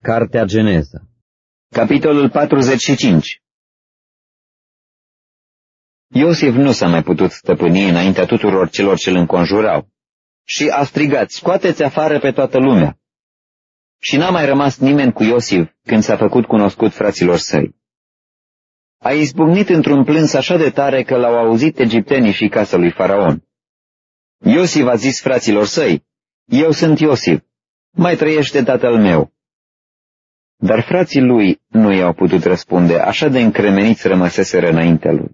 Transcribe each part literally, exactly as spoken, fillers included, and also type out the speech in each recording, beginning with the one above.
Cartea Geneza, capitolul patruzeci și cinci. Iosif nu s-a mai putut stăpâni înaintea tuturor celor ce îl înconjurau și a strigat: scoateți afară pe toată lumea! Și n-a mai rămas nimeni cu Iosif când s-a făcut cunoscut fraților săi. A izbucnit într-un plâns așa de tare că l-au auzit egiptenii și casa lui Faraon. Iosif a zis fraților săi: eu sunt Iosif, mai trăiește tatăl meu. Dar frații lui nu i-au putut răspunde, așa de încremeniți rămăseseră înaintea lui.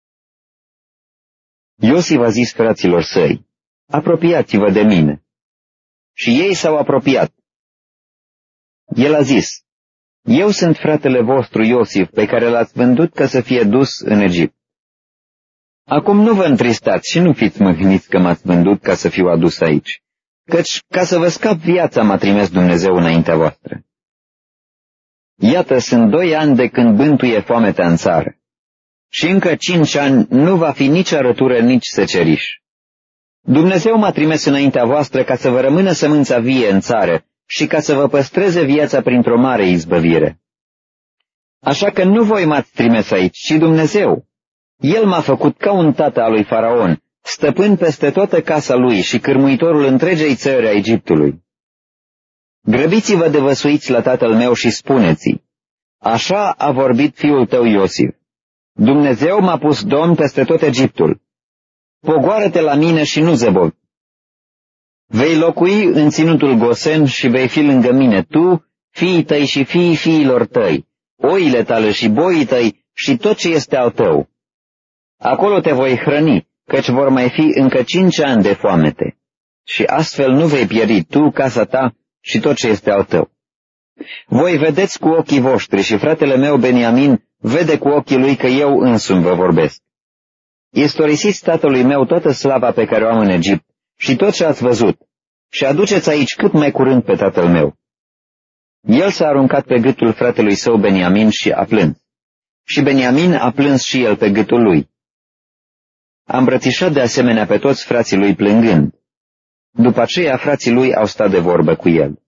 Iosif a zis fraților săi: apropiați-vă de mine. Și ei s-au apropiat. El a zis: eu sunt fratele vostru Iosif, pe care l-ați vândut ca să fie dus în Egipt. Acum nu vă întristați și nu fiți mâhniți că m-ați vândut ca să fiu adus aici, căci ca să vă scap viața m-a trimis Dumnezeu înaintea voastră. Iată, sunt doi ani de când bântuie foametea în țară. Și încă cinci ani nu va fi nici arătură, nici seceriș. Dumnezeu m-a trimis înaintea voastră ca să vă rămână sămânța vie în țară și ca să vă păstreze viața printr-o mare izbăvire. Așa că nu voi m-ați trimis aici, ci Dumnezeu. El m-a făcut ca un tată al lui Faraon, stăpân peste toată casa lui și cârmuitorul întregei țări a Egiptului. Grăbiți-vă de văsuiți la tatăl meu și spuneți-i: așa a vorbit fiul tău Iosif. Dumnezeu m-a pus domn peste tot Egiptul. Pogoară-te la mine și nu zăbovi. Vei locui în ținutul Gosen și vei fi lângă mine, tu, fiii tăi și fiii fiilor tăi, oile tale și boii tăi și tot ce este al tău. Acolo te voi hrăni, căci vor mai fi încă cinci ani de foamete. Și astfel nu vei pieri tu, casa ta și tot ce este al tău. Voi vedeți cu ochii voștri și fratele meu Beniamin vede cu ochii lui că eu însumi vă vorbesc. Istorisiți tatălui meu toată slava pe care o am în Egipt și tot ce ați văzut și aduceți aici cât mai curând pe tatăl meu. El s-a aruncat pe gâtul fratelui său Beniamin și a plâns. Și Beniamin a plâns și el pe gâtul lui. A îmbrățișat de asemenea pe toți frații lui plângând. După aceea frații lui au stat de vorbă cu el.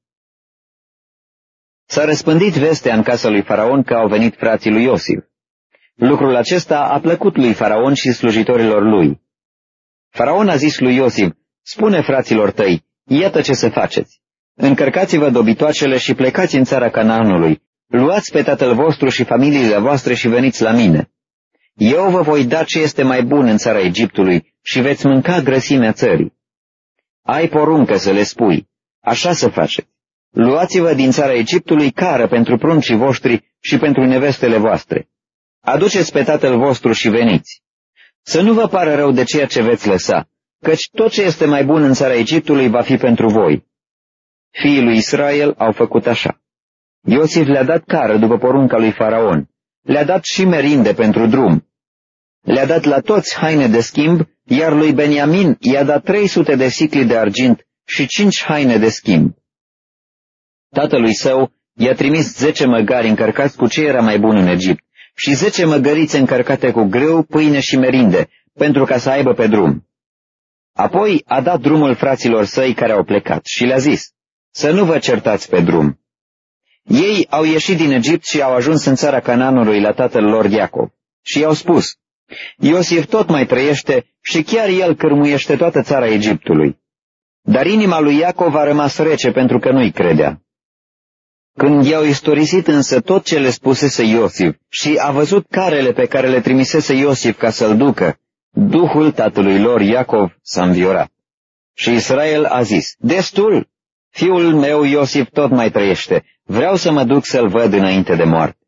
S-a răspândit vestea în casa lui Faraon că au venit frații lui Iosif. Lucrul acesta a plăcut lui Faraon și slujitorilor lui. Faraon a zis lui Iosif: spune fraților tăi, iată ce să faceți. Încărcați-vă dobitoacele și plecați în țara Canaanului. Luați pe tatăl vostru și familiile voastre și veniți la mine. Eu vă voi da ce este mai bun în țara Egiptului și veți mânca grăsimea țării. Ai poruncă să le spui: așa să faceți. Luați-vă din țara Egiptului cară pentru pruncii voștri și pentru nevestele voastre. Aduceți pe tatăl vostru și veniți. Să nu vă pară rău de ceea ce veți lăsa, căci tot ce este mai bun în țara Egiptului va fi pentru voi. Fiii lui Israel au făcut așa. Iosif le-a dat cară după porunca lui Faraon, le-a dat și merinde pentru drum. Le-a dat la toți haine de schimb, iar lui Beniamin i-a dat trei sute de sicli de argint și cinci haine de schimb. Tatălui său i-a trimis zece măgari încărcați cu ce era mai bun în Egipt și zece măgărițe încărcate cu grâu, pâine și merinde, pentru ca să aibă pe drum. Apoi a dat drumul fraților săi care au plecat și le-a zis: să nu vă certați pe drum. Ei au ieșit din Egipt și au ajuns în țara Canaanului la tatăl lor Iacov și i-au spus: Iosif tot mai trăiește și chiar el cârmuiește toată țara Egiptului. Dar inima lui Iacov a rămas rece pentru că nu-i credea. Când i-au istorisit însă tot ce le spusese Iosif și a văzut carele pe care le trimisese Iosif ca să-l ducă, duhul tatălui lor Iacov s-a înviorat. Și Israel a zis: destul, fiul meu Iosif tot mai trăiește, vreau să mă duc să-l văd înainte de moarte.